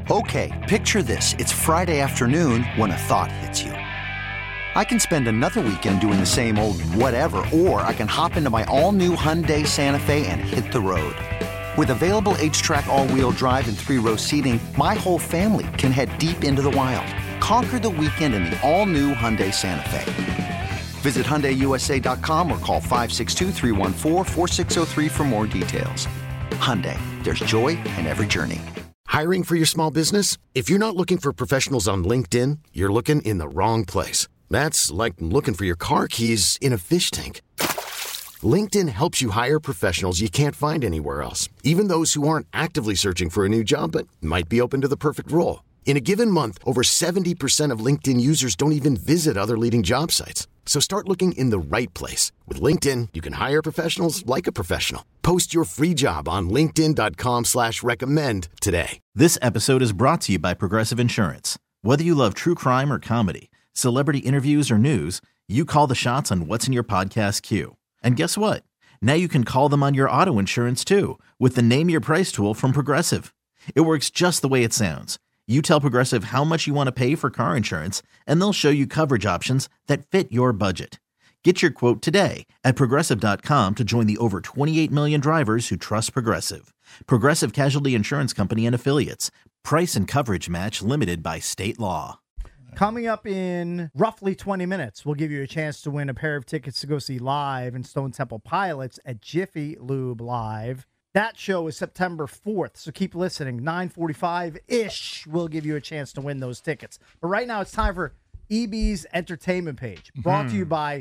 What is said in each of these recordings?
Okay, picture this. It's Friday afternoon when a thought hits you. I can spend another weekend doing the same old whatever, or I can hop into my all-new Hyundai Santa Fe and hit the road. With available H-Track all-wheel drive and 3-row seating, my whole family can head deep into the wild. Conquer the weekend in the all-new Hyundai Santa Fe. Visit HyundaiUSA.com or call 562-314-4603 for more details. Hyundai, there's joy in every journey. Hiring for your small business? If you're not looking for professionals on LinkedIn, you're looking in the wrong place. That's like looking for your car keys in a fish tank. LinkedIn helps you hire professionals you can't find anywhere else, even those who aren't actively searching for a new job but might be open to the perfect role. In a given month, over 70% of LinkedIn users don't even visit other leading job sites. So start looking in the right place. With LinkedIn, you can hire professionals like a professional. Post your free job on linkedin.com/recommend today. This episode is brought to you by Progressive Insurance. Whether you love true crime or comedy, celebrity interviews or news, you call the shots on what's in your podcast queue. And guess what? Now you can call them on your auto insurance too with the Name Your Price tool from Progressive. It works just the way it sounds. You tell Progressive how much you want to pay for car insurance, and they'll show you coverage options that fit your budget. Get your quote today at Progressive.com to join the over 28 million drivers who trust Progressive. Progressive Casualty Insurance Company and Affiliates. Price and coverage match limited by state law. Coming up in roughly 20 minutes, we'll give you a chance to win a pair of tickets to go see Live and Stone Temple Pilots at Jiffy Lube Live. That show is September 4th, so keep listening. 9:45-ish, we'll give you a chance to win those tickets. But right now, it's time for EB's Entertainment Page, brought to you by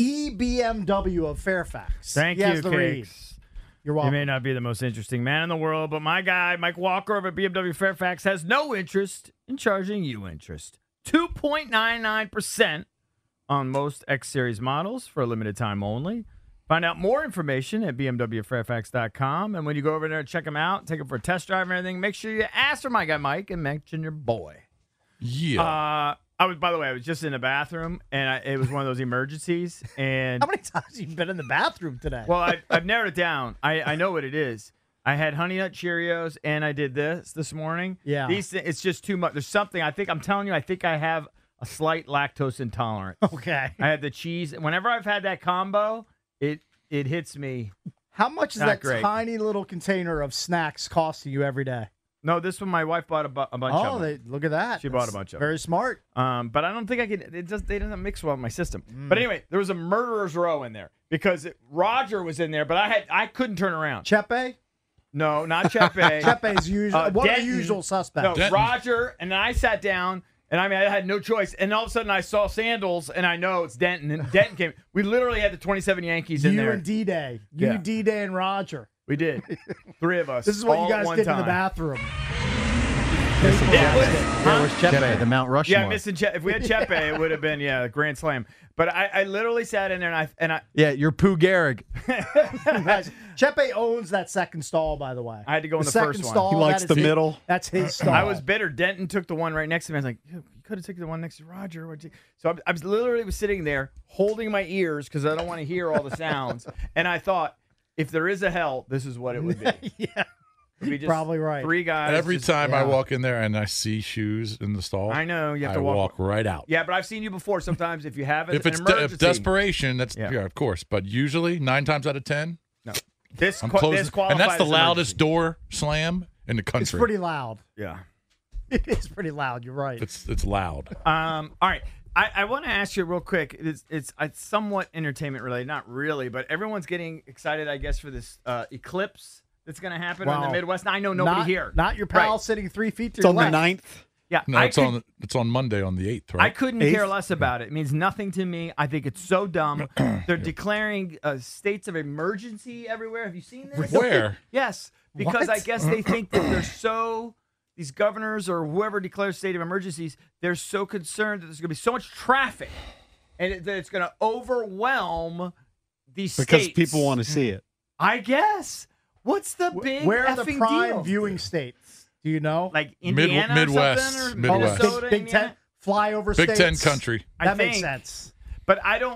EBMW of Fairfax. Thank you, Cakes. You're welcome. You may not be the most interesting man in the world, but my guy, Mike Walker over at BMW Fairfax, has no interest in charging you interest. 2.99% on most X-Series models for a limited time only. Find out more information at bmwfairfax.com. And when you go over there and check them out, take them for a test drive and everything, make sure you ask for my guy Mike and mention your boy. Yeah. By the way, I was just in the bathroom, and it was one of those emergencies. And how many times have you been in the bathroom today? Well, I've narrowed it down. I know what it is. I had Honey Nut Cheerios, and I did this morning. Yeah. It's just too much. There's something, I'm telling you, I think I have a slight lactose intolerance. Okay. I had the cheese. Whenever I've had that combo, it hits me. How much is that tiny little container of snacks costing you every day? No, this one my wife bought a bunch of them. Look at that. She bought a bunch of them. Very smart. But I don't think I could. They don't mix well in my system. But anyway, there was a murderer's row in there because Roger was in there, but I couldn't turn around. Chepe? No, not Chepe. Chepe's usual. One of the usual suspects. No, Roger, and then I sat down. And I had no choice. And all of a sudden, I saw Sandals, and I know it's Denton. And Denton came. We literally had the 27 Yankees in there. You and D-Day. You, D-Day, and Roger. We did. 3 of us. This is what you guys did in the bathround. Where's Chepe? The Mount Rushmore. Yeah, missing Chepe. If we had Chepe, it would have been, a grand slam. But I literally sat in there, and I Yeah, you're Pooh Gehrig. Chepe owns that second stall, by the way. I had to go in the first one. Stall, He likes the middle. That's his stall. I was bitter. Denton took the one right next to me. I was like, you could have taken the one next to Roger. So I was literally sitting there holding my ears because I don't want to hear all the sounds. And I thought, if there is a hell, this is what it would be. Yeah. You're probably right. 3 guys. Every time I walk in there and I see shoes in the stall, I know you have to walk right out. Yeah, but I've seen you before. Sometimes if you have it, if it's if desperation, that's of course. But usually 9 times out of 10, no. I'm closing, and that's the loudest door slam in the country. It's pretty loud. Yeah, it is pretty loud. You're right. It's loud. All right. I want to ask you real quick. It's somewhat entertainment related, not really, but everyone's getting excited, I guess, for this eclipse that's going to happen in the Midwest. Now, I know nobody here. Not your pal sitting 3 feet to it's your on left. The 9th. Yeah, no, it's on Monday on the 8th, right? I couldn't care less about it. It means nothing to me. I think it's so dumb. They're declaring states of emergency everywhere. Have you seen this? Where? Yes, because I guess they think that these governors or whoever declares state of emergencies, they're so concerned that there's going to be so much traffic and that it's going to overwhelm these states. Because people want to see it. I guess. What's the big Where are the effing prime deal? viewing states? Do you know? Like Indiana Midwest. or something? Or Midwest. Minnesota, Big Ten flyover Big states. Ten country. That makes sense. But I don't.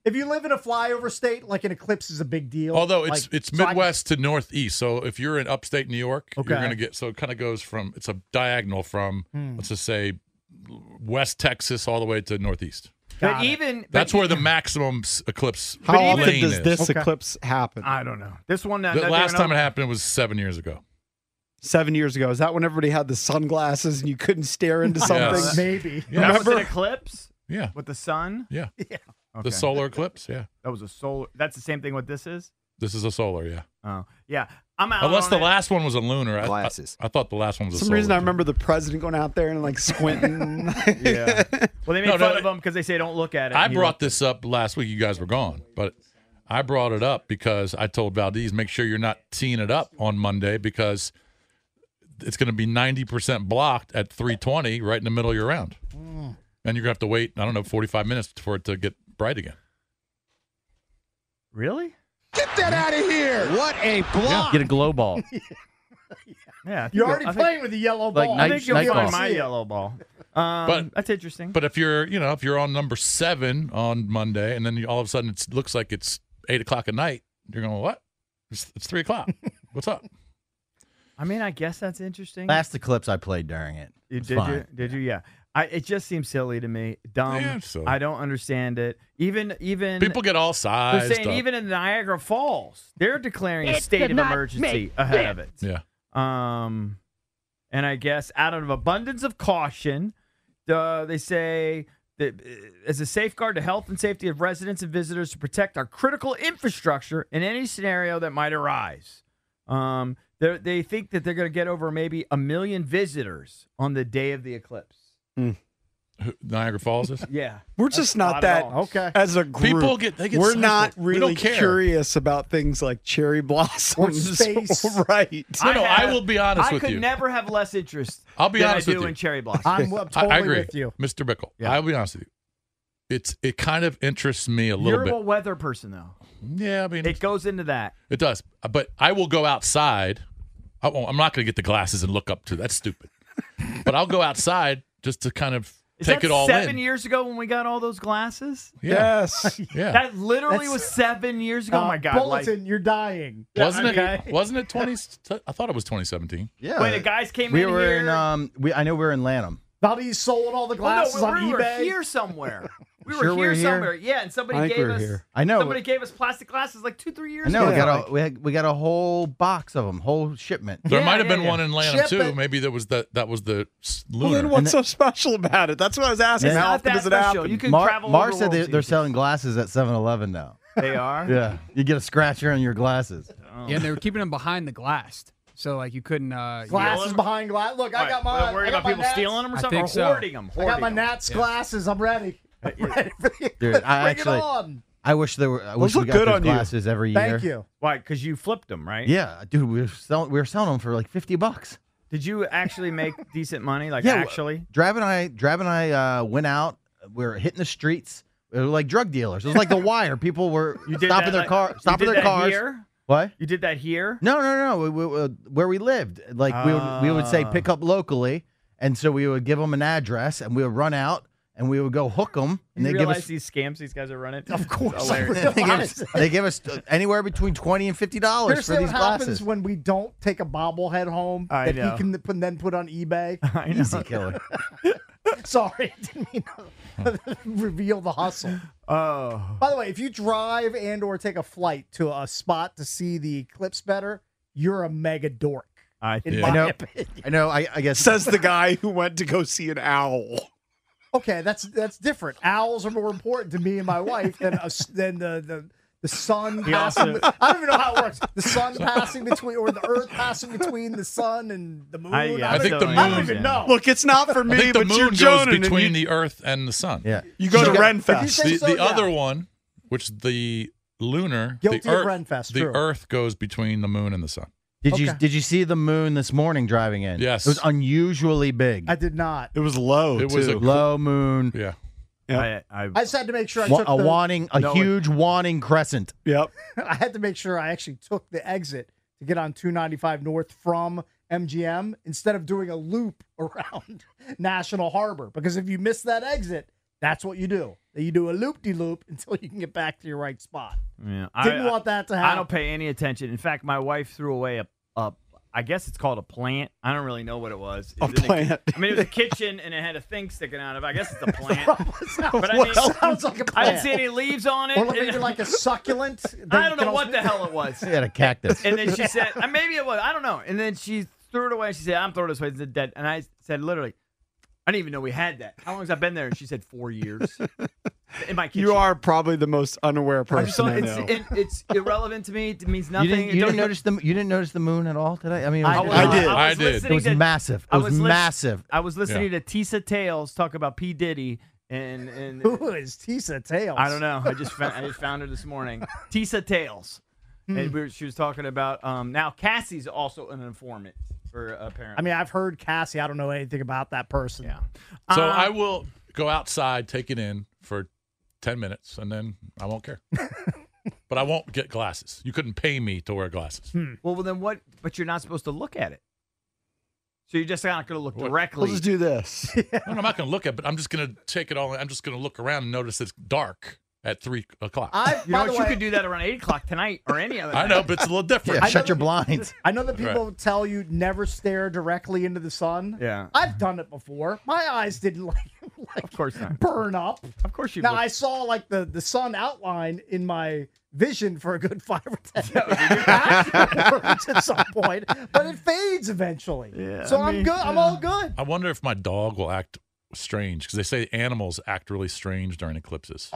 If you live in a flyover state, like an eclipse is a big deal. Although Like, it's so I- Midwest to Northeast, so if you're in upstate New York, Okay. you're going to get, so it kind of goes from, it's a diagonal from, let's just say, West Texas all the way to Northeast. But even That's where the maximum eclipse How often lane does is. this Okay. eclipse happen? I don't know. This one. The last time it happened was 7 years ago. 7 years ago. Is that when everybody had the sunglasses and you couldn't stare into Yes. something? maybe. Yeah. That was an Remember? eclipse Yeah. with the sun. Yeah. Yeah. Okay. The solar eclipse. Yeah. That was a solar. That's the same thing. What this is? This is a solar. Yeah. Oh, yeah. I'm out. Unless on the it. last one was a lunar. Glasses. I thought the last one was For a some solar. reason, I remember the president going out there and like squinting. Yeah. Well, they made No, fun of them because they say don't look at it. I and he brought looked. this up last week. You guys were gone, but I brought it up because I told Valdez, make sure you're not teeing it up on Monday because it's going to be 90% blocked at 3:20 right in the middle of your round. And you're going to have to wait, I don't know, 45 minutes for it to get bright again. Really? Get that out of here! What a block! Get a glow ball. Yeah. I think You're already I think- playing with the yellow Like ball. night- I think you'll night find ball. my yellow ball. But- That's interesting. But if you're on number 7 on Monday and then all of a sudden it looks like it's 8 o'clock at night, you're going, what? It's 3 o'clock. What's up? I mean, I guess that's interesting. Last eclipse I played during it. You, was did fine. you? Did you? Yeah. It just seems silly to me. Dumb. Yeah, it's silly. I don't understand it. Even People get all they're sized saying up. even in Niagara Falls, they're declaring a state of emergency ahead of it. Yeah. And I guess out of abundance of caution, they say that as a safeguard to health and safety of residents and visitors to protect our critical infrastructure in any scenario that might arise. They think that they're going to get over maybe 1 million visitors on the day of the eclipse. Niagara Falls is? Yeah. We're just not not at that all. Okay. as a group. People get We're psyched. not We really don't care. curious about things like cherry blossoms. space. Right. I will be honest with I you. could never have less interest I'll be than honest I with do you. in cherry blossom. I'm totally I agree with you. Mr. Bickle. Yeah. I'll be honest with you. It kind of interests me a little You're bit. a weather person, though. Yeah, I mean, It goes into that. it does. But I will go outside. I'm not going to get the glasses and look up to. That's stupid. But I'll go outside just to kind of Is take that it all 7 in. years ago when we got all those glasses? Yeah. Yes. Yeah. That literally That's- was 7 years ago. Oh my God! Bulletin, you're dying. Wasn't Okay. it? Wasn't it 20? I thought it was 2017. Yeah. When the guys came we in were here. in I know we were in Lanham. Valdez sold all the Oh, glasses no, on we were eBay. here somewhere. We were Sure here we're here? somewhere. Yeah, and somebody I think gave we're us. here. I know. Somebody gave us plastic glasses like 2-3 years I know ago. we got a whole box of them, whole shipment. There Yeah, might have yeah, been yeah. one in Lanham Ship too. it. Maybe that was the Well, lunar. then what's so special about it? That's what I was asking. It's How not often that does it special. happen? You can Mar, travel. Mar over said world they're seas. selling glasses at 7-Eleven now. They are. Yeah, you get a scratcher on your glasses. Yeah, and they were keeping them behind the glass, so like you couldn't. Glasses behind glass. Look, I got my. They're worried I got about my people Nats. stealing them or I something, or think so. hoarding them. I got my Hoarding 'em. Nats glasses. I'm ready. I'm ready for the Dude, eclipse. I Bring actually- it on. I wish there were. I wish we look got good those on you. glasses every year. Thank you. Why? Because you flipped them, right? Yeah, dude, we were selling them for like $50. Did you actually make decent money? Like Yeah, actually? Drab and I went out. We were hitting the streets. We were like drug dealers. It was like The Wire. People were You did stopping that, their like- car, you stopping did their that cars. Here? What? You did that here? No. Where we lived, like we would say pick up locally, and so we would give them an address, and we would run out, and we would go hook them, and You they give realize us. these scams these guys are running? Of course. Hilarious. They give us anywhere between $20 and $50 Here's for what these happens glasses. when we don't take a bobblehead home I that know. he can then put on eBay. I know. Easy killer. Sorry, I didn't mean to reveal the hustle. Oh. By the way, if you drive and or take a flight to a spot to see the eclipse better, you're a mega dork. I In think. my I know. opinion. I know. I guess Says the guy who went to go see an owl. Okay, that's different. Owls are more important to me and my wife than the sun passing. I don't even know how it works. The sun passing between, or the Earth passing between the sun and the moon. I I think still the don't I don't moon- even know. Look, it's not for I me, think the but you're moon goes joning. and between you, the Earth and the sun. yeah. you go So- to If you Renfest. say The, so, the yeah. other one, which the lunar, Guilty the of Earth, Renfest, the true. Earth goes between the moon and the sun. Did you Okay. see the moon this morning driving in? Yes. It was unusually big. I did not. It was low, It was too. Low moon. Yeah. Yep. I I just had to make sure I took A huge wanting crescent. Yep. I had to make sure I actually took the exit to get on 295 North from MGM instead of doing a loop around National Harbor. Because if you miss that exit, That's what you do. You do a loop-de-loop until you can get back to your right spot. Yeah, Didn't want that to happen. I don't pay any attention. In fact, my wife threw away a I guess it's called a plant. I don't really know what it was. A plant. I mean, it was a kitchen and it had a thing sticking out of it. I guess it's a plant. But I mean, sounds like a plant. I didn't see any leaves on it. Or maybe like a succulent. I don't know what the hell it was. He had a cactus. And then she said, maybe it was. I don't know. And then she threw it away. She said, I'm throwing this away. It's dead. And I said, literally, I didn't even know we had that. How long has that been there? And she said 4 years. In my kitchen. You are probably the most unaware person I know. It's irrelevant to me. It means nothing. You didn't notice the moon at all today? I mean, I did. It was massive. It was massive. I was listening to Tisa Tales talk about P. Diddy and who is Tisa Tales? I don't know. I just found her this morning. Tisa Tales. And she was talking about now Cassie's also an informant for apparently. I mean, I've heard Cassie. I don't know anything about that person. Yeah. So I will go outside, take it in for 10 minutes, and then I won't care. But I won't get glasses. You couldn't pay me to wear glasses. Well, then what? But you're not supposed to look at it. So you're just not going to look directly. We'll just do this. No, I'm not going to look at it, but I'm just going to take it all. I'm just going to look around and notice it's dark at 3 o'clock. You know what? You could do that around 8 o'clock tonight or any other night. I know, but it's a little different. Yeah, shut your blinds. I know that people tell you never stare directly into the sun. Yeah. I've done it before. My eyes didn't like Of course not. burn up. Of course you. Now I saw like the sun outline in my vision for a good 5 or 10 minutes at some point, but it fades eventually. Yeah, so I'm good. I'm all good. I wonder if my dog will act strange because they say animals act really strange during eclipses.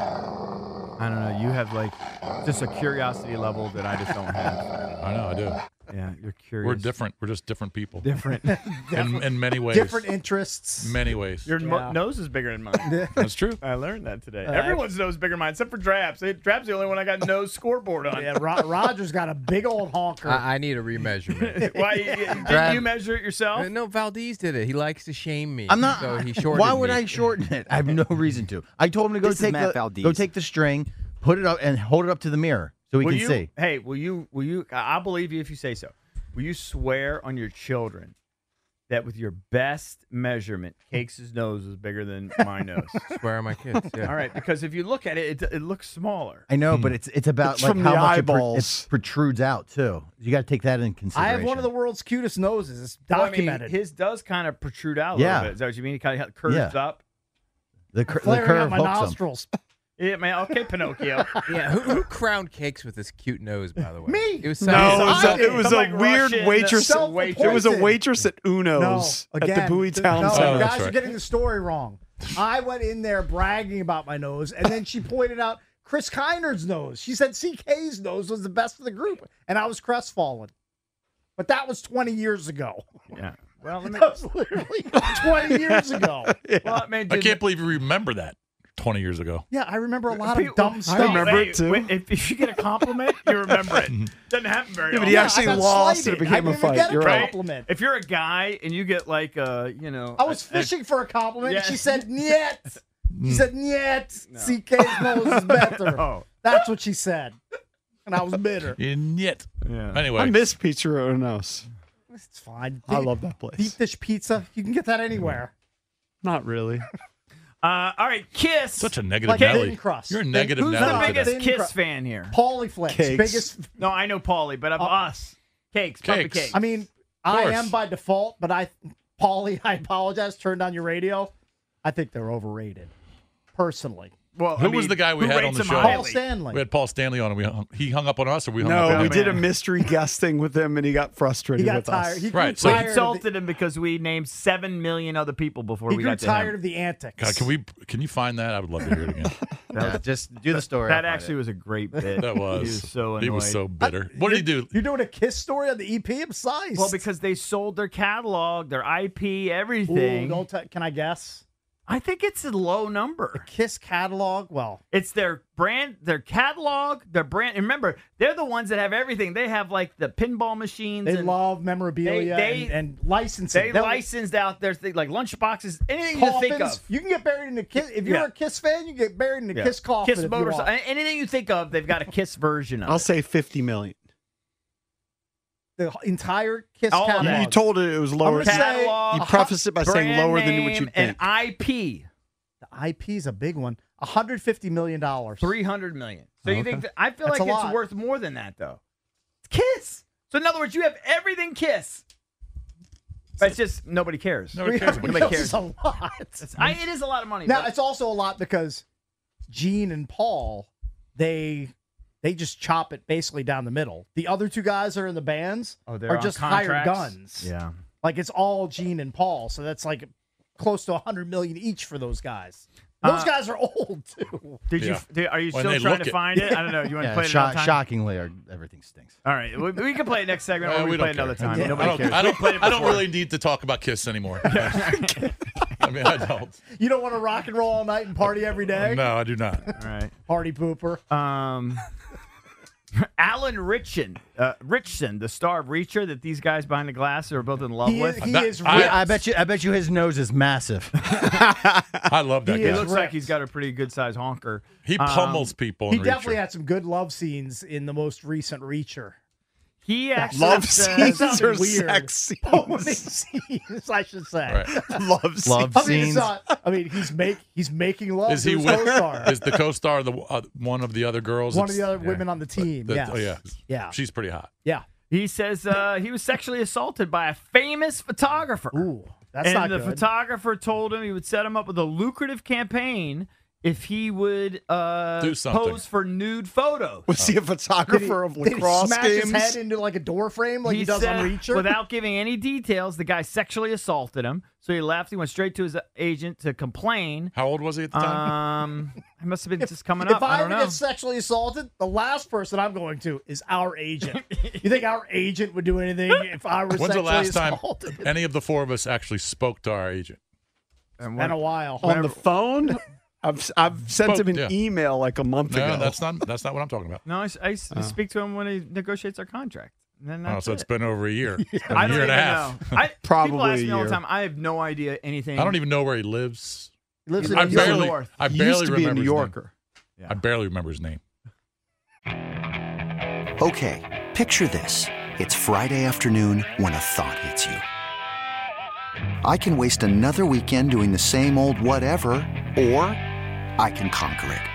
I don't know. You have like just a curiosity level that I just don't have. I know, I do. Yeah, you're curious. We're different. We're just different people. Different. in many ways. Different interests. Many ways. Your nose is bigger than mine. That's true. I learned that today. Everyone's nose is bigger than mine, except for Drabs. Drabs the only one I got nose scoreboard on. Yeah, Roger's got a big old honker. I need a remeasurement. Why? Did you measure it yourself? No, Valdez did it. He likes to shame me. I'm not. So he shortened Why would me. I shorten it? I have no reason to. I told him to This is Matt Valdez. go take the string, put it up, and hold it up to the mirror so we can see. Hey, will you? I'll believe you if you say so. Will you swear on your children that with your best measurement, Cakes' nose is bigger than my nose? Swear on my kids. Yeah. All right, because if you look at it, it looks smaller. I know, but it's about It's like from how the much eyeballs. it protrudes out too. You got to take that in I consideration. have one of the world's cutest noses. It's Well, I mean, documented. his does kind of protrude out a Yeah. little bit. Is that what you mean? He kind of curves Yeah. up. the Flaring curve out my hooks 'em. nostrils. Yeah, man. Okay, Pinocchio. Yeah, who crowned Cakes with this cute nose, by the way? Me. It was No, it was Some, a like, weird Russian waitress. self-appointed. It was a waitress at Uno's No, at again, the Bowie Town no, Center. you that's guys are right. getting the story wrong. I went in there bragging about my nose, and then she pointed out Chris Keiner's nose. She said CK's nose was the best of the group, and I was crestfallen. But that was 20 years ago. Yeah. Well, let me. That was literally 20 years ago. Well, man, I dude, can't believe you remember that 20 years ago. Yeah, I remember a lot people- of dumb stuff. remember it, too. If you get a compliment, you remember it. Doesn't happen very Yeah, but often. he actually I got lost slighted. and it became I a didn't even fight. get a You're right. compliment. If you're a guy and you get like I was fishing for a compliment. Yeah. She said, "Niet." She said, "Niet." CK's nose is better. Oh. That's what she said, and I was bitter. And yet. Yeah. Anyway. I miss Pizza Uno's. It's fine. I love that place. Deep dish pizza. You can get that anywhere. Not really. All right, Kiss. Such a negative Like Nelly. thin crust. You're a negative Who's Nelly the today. biggest Thin Kiss crust. fan here? Paulie Flicks, Cakes. biggest. No, I know Paulie, but of us, Cakes, Puppy Cakes. Cakes. I mean, I course. am by default, but Paulie, I apologize. Turned on your radio. I think they're overrated, personally. well, Who was the guy we who had rates on the him show? highly? Paul Stanley. We had Paul Stanley on, and he hung up on us, or we hung up No, on we him? did a mystery guest thing with him, and he got frustrated He got with tired. us. He grew Right, so- We tired. insulted him because we named 7 million other people before He we grew got to tired him. of the antics. God, can you find that? I would love to hear it again. Yeah, just do the story. That I'll find actually it. was a great bit. That was. He was so annoyed. He was so bitter. What did he do? You're doing a Kiss story on the EP? I'm sized. Well, because they sold their catalog, their IP, Ooh, everything. can I guess? I think it's a low number. Kiss catalog. Well, It's their brand, their catalog, their brand. And remember, they're the ones that have everything. They have like the pinball machines. they and love memorabilia They- and licensing. They They'll- licensed out their thing, like lunch boxes, anything you think coffins. of. You can get buried in a Kiss. If you're Yeah. a Kiss fan, you get buried in a Yeah. Kiss coffin. Kiss if you motorcycle, want. anything you think of, they've got a Kiss version of. I'll it. say 50 million. The entire Kiss All of catalog. that. You told it was lower. gonna say- Catalog, You prefaced it by saying brand lower than name, what you'd and think. IP. The IP is a big one. $150 million. $300 million. So you think I feel That's like a it's lot. worth more than that though. It's Kiss. So in other words, you have everything Kiss. But it's just nobody cares. Nobody cares about Nobody Kiss. cares. It's a lot. It is a lot of money. Now but- it's also a lot because Gene and Paul, they just chop it basically down the middle. The other two guys that are in the bands they're are on just hired contracts? guns. Yeah. Like it's all Gene and Paul, so that's like close to $100 million each for those guys. Those guys are old too. Are you When still they trying look to it. find it? I don't know. You want to play it another time? Shockingly, everything stinks. All right, we can play it next segment, or we play it another time. Yeah. Nobody cares. I We played it don't before. really need to talk about Kiss anymore. I mean, I don't. You don't want to rock and roll all night and party every day? No, I do not. All right. Party pooper. Alan Ritchson, the star of Reacher, that these guys behind the glass are both in love with. He is I bet you his nose is massive. I love that He guy. It is looks like ripped. he's got a pretty good sized honker. He pummels people He in definitely Reacher. had some good love scenes in the most recent Reacher. He actually Love says- scenes or weird. sex scenes? Boning scenes, I should say. Right. Love scenes. Love I mean, scenes. it's not, I mean, he's making love Is to he his with? co-star. Is the co-star one of the other girls? One of the It's- other women on the team. the- Yes. Oh yeah, Yeah. She's pretty hot. Yeah. He says he was sexually assaulted by a famous photographer. Ooh, that's and not the good. photographer told him he would set him up with a lucrative campaign if he would Do something. pose for nude photos. Was he a photographer of Did he lacrosse smash games? his head into like a door frame like he does said, on Reacher? Without giving any details, the guy sexually assaulted him. So he left. He went straight to his agent to complain. How old was he at the time? It must have been just coming if up. I I don't ever know. get sexually assaulted, the last person I'm going to is our agent. You think our agent would do anything if I were When's the sexually last time assaulted? any of the four of us actually spoke to our agent? And Been a while. On the phone? I've sent him an Yeah. email like a month ago. No, that's not what I'm talking about. No, I speak to him when he negotiates our contract. And then Oh, that's so it's it. been over a year. It's been I a don't year and even a half. know. People Probably ask a me all the year. time. I have no idea anything. I don't even know where he lives. He lives in I New York. barely, North. I He barely used to be a remember New his name. Yorker. I barely remember his name. Okay, picture this. It's Friday afternoon when a thought hits you. I can waste another weekend doing the same old whatever, or I can conquer it.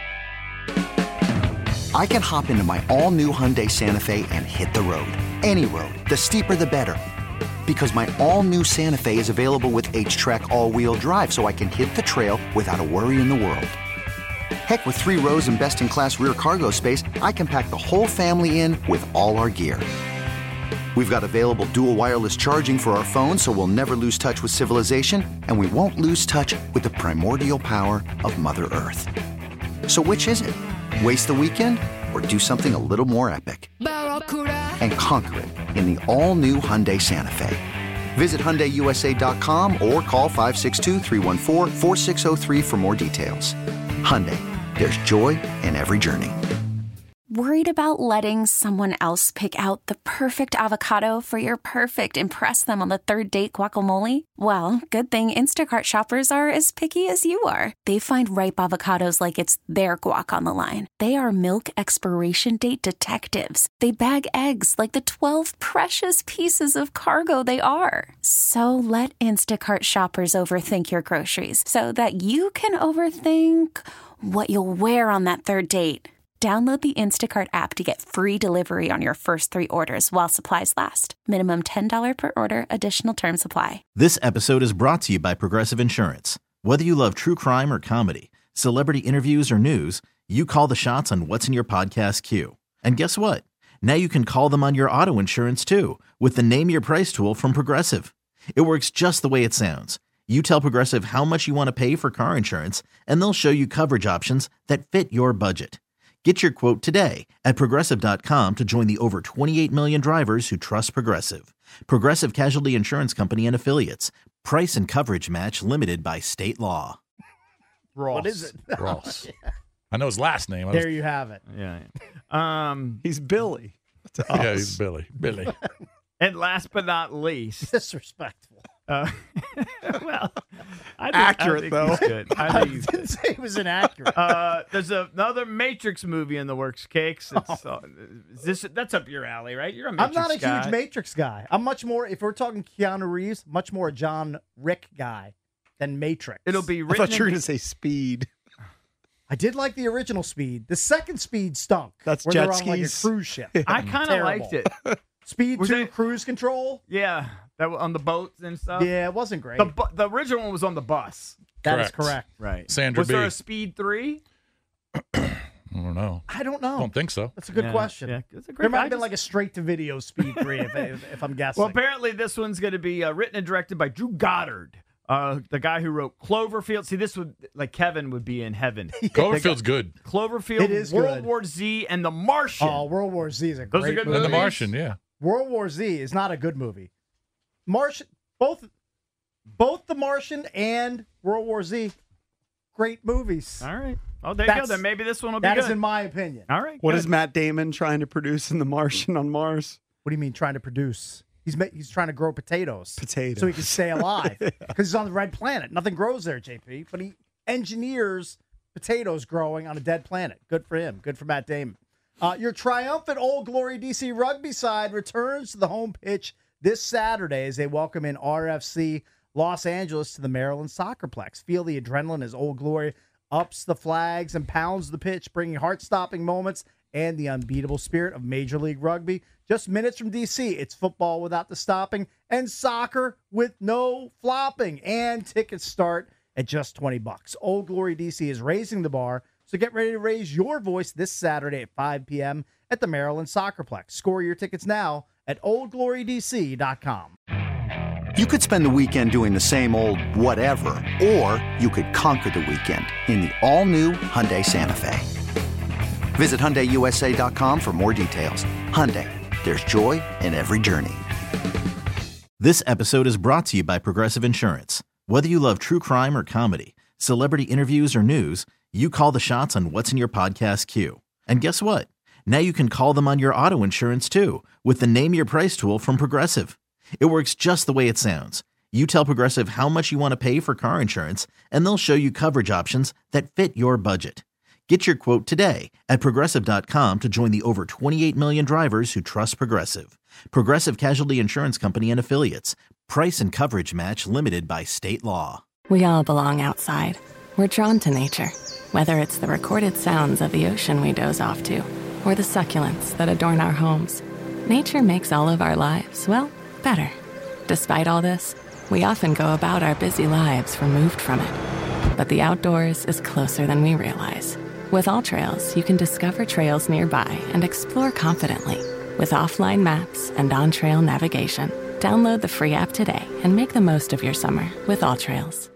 I can hop into my all-new Hyundai Santa Fe and hit the road. Any road. The steeper, the better. Because my all-new Santa Fe is available with H-Track all-wheel drive, so I can hit the trail without a worry in the world. Heck, with 3 rows and best-in-class rear cargo space, I can pack the whole family in with all our gear. We've got available dual wireless charging for our phones, so we'll never lose touch with civilization, and we won't lose touch with the primordial power of Mother Earth. So which is it? Waste the weekend or do something a little more epic? And conquer it in the all-new Hyundai Santa Fe. Visit HyundaiUSA.com or call 562-314-4603 for more details. Hyundai, there's joy in every journey. Worried about letting someone else pick out the perfect avocado for your perfect impress them on the third date guacamole? Well, good thing Instacart shoppers are as picky as you are. They find ripe avocados like it's their guac on the line. They are milk expiration date detectives. They bag eggs like the 12 precious pieces of cargo they are. So let Instacart shoppers overthink your groceries so that you can overthink what you'll wear on that third date. Download the Instacart app to get free delivery on your first 3 orders while supplies last. Minimum $10 per order. Additional terms apply. This episode is brought to you by Progressive Insurance. Whether you love true crime or comedy, celebrity interviews or news, you call the shots on what's in your podcast queue. And guess what? Now you can call them on your auto insurance too with the Name Your Price tool from Progressive. It works just the way it sounds. You tell Progressive how much you want to pay for car insurance, and they'll show you coverage options that fit your budget. Get your quote today at Progressive.com to join the over 28 million drivers who trust Progressive. Progressive Casualty Insurance Company and Affiliates. Price and coverage match limited by state law. Ross. What is it? Ross. I know his last name. There you have it. Yeah. He's Billy. To Yeah, us. he's Billy. Billy. And last but not least, Disrespectful. well, Accurate, I think though. He's good. I I think he's didn't say it was inaccurate. There's another Matrix movie in the works, Cakes. It's, that's up your alley, right? You're a I'm Matrix not a guy. huge Matrix guy. I'm much more, if we're talking Keanu Reeves, much more a John Wick guy. than Matrix. It'll be I written. thought you were going to say Speed. I did like the original Speed. The second Speed stunk. That's where jet they're on like a skis. cruise ship. I kind of liked it. Speed Was 2 it- cruise control. Yeah, that on the boats and stuff. Yeah, it wasn't great. The original one was on the bus. That is correct. Right. Sandra Was B. there a Speed 3? I don't know. I don't know. Don't think so. That's a good Yeah, question. yeah, it's a great There might guy. have been like a straight-to-video Speed 3 if I'm guessing. Well, apparently this one's going to be written and directed by Drew Goddard, the guy who wrote Cloverfield. See, this would like Kevin would be in heaven. Cloverfield's good. Cloverfield, It is World good. War Z, and The Martian. Oh, World War Z is a Those are great good movie. And The movies. Martian, yeah. World War Z is not a good movie. Martian, both The Martian and World War Z, great movies. All right. Oh, there you go. Then maybe this one will be That good. is in my opinion. All right. What good. is Matt Damon trying to produce in The Martian on Mars? What do you mean trying to produce? He's trying to grow potatoes. Potatoes. So he can stay alive. Because he's on the red planet. Nothing grows there, JP. But he engineers potatoes growing on a dead planet. Good for him. Good for Matt Damon. Your triumphant Old Glory DC rugby side returns to the home pitch this Saturday as they welcome in RFC Los Angeles to the Maryland Soccerplex. Feel the adrenaline as Old Glory ups the flags and pounds the pitch, bringing heart-stopping moments and the unbeatable spirit of Major League Rugby. Just minutes from D.C., it's football without the stopping and soccer with no flopping. And tickets start at just $20. Old Glory D.C. is raising the bar, so get ready to raise your voice this Saturday at 5 p.m. at the Maryland Soccerplex. Score your tickets now at oldglorydc.com. You could spend the weekend doing the same old whatever, or you could conquer the weekend in the all-new Hyundai Santa Fe. Visit HyundaiUSA.com for more details. Hyundai, there's joy in every journey. This episode is brought to you by Progressive Insurance. Whether you love true crime or comedy, celebrity interviews or news, you call the shots on what's in your podcast queue. And guess what? Now you can call them on your auto insurance too with the Name Your Price tool from Progressive. It works just the way it sounds. You tell Progressive how much you want to pay for car insurance, and they'll show you coverage options that fit your budget. Get your quote today at Progressive.com to join the over 28 million drivers who trust Progressive. Progressive Casualty Insurance Company and Affiliates. Price and coverage match limited by state law. We all belong outside. We're drawn to nature, whether it's the recorded sounds of the ocean we doze off to, or the succulents that adorn our homes. Nature makes all of our lives, well, better. Despite all this, we often go about our busy lives removed from it. But the outdoors is closer than we realize. With AllTrails, you can discover trails nearby and explore confidently. With offline maps and on-trail navigation, download the free app today and make the most of your summer with AllTrails.